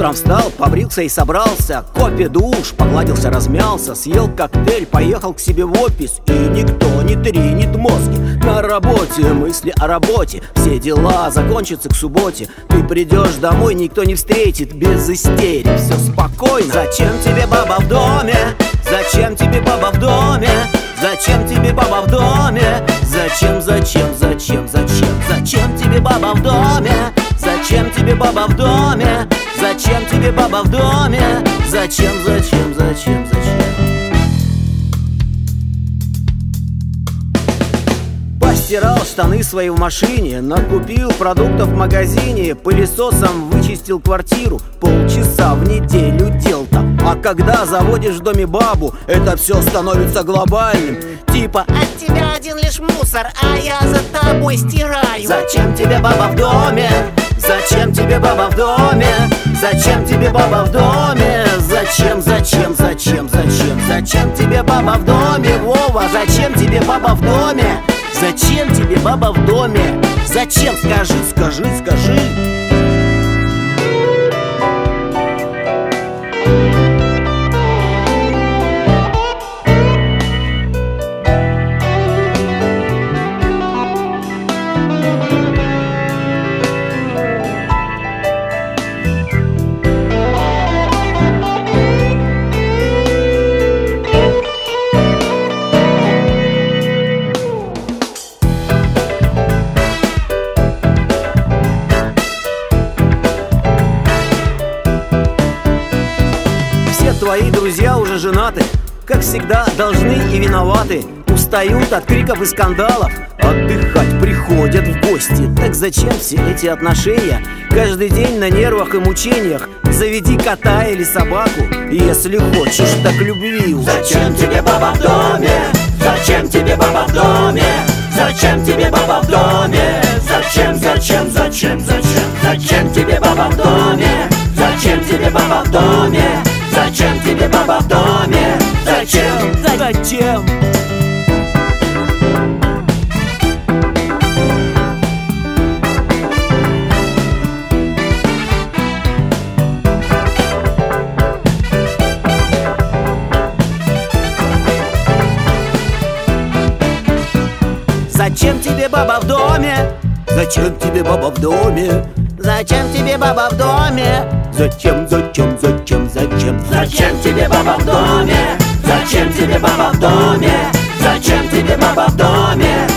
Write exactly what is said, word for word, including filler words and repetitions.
Утром встал, побрился и собрался, кофе, душ, погладился, размялся, съел коктейль, поехал к себе в офис. И никто не тренит мозги. На работе мысли о работе, все дела закончатся к субботе. Ты придешь домой, никто не встретит, без истерик, все спокойно. Зачем тебе баба в доме? Зачем тебе баба в доме? Зачем тебе баба в доме? Зачем, зачем, зачем, зачем? Зачем тебе баба в доме? Зачем тебе баба в доме? Зачем тебе баба в доме? Зачем, зачем, зачем, зачем? Постирал штаны свои в машине, накупил продуктов в магазине, пылесосом вычистил квартиру, полчаса в неделю дел там. А когда заводишь в доме бабу, это все становится глобальным. Типа: от тебя один лишь мусор, а я за тобой стираю. Зачем тебе баба в доме? Зачем тебе баба в доме? Зачем тебе баба в доме? Зачем, зачем, зачем, зачем? Зачем тебе баба в доме, Вова? Зачем тебе баба в доме? Зачем тебе баба в доме? Зачем? Скажи, скажи, скажи. Твои друзья уже женаты, как всегда, должны и виноваты. Устают от криков и скандалов, отдыхать приходят в гости. Так зачем все эти отношения? Каждый день на нервах и мучениях. Заведи кота или собаку, если хочешь так любви. Зачем тебе баба в доме? Зачем тебе баба в доме? Зачем тебе баба в доме? Зачем, зачем, зачем, зачем? Зачем тебе баба в доме? Зачем тебе баба в доме? Зачем тебе баба в доме? Зачем? Зачем? Зачем тебе баба в доме? Зачем тебе баба в доме? Зачем тебе баба в доме? Зачем, зачем, зачем, зачем? Зачем тебе баба в доме? Зачем тебе баба в доме? Зачем тебе баба в доме?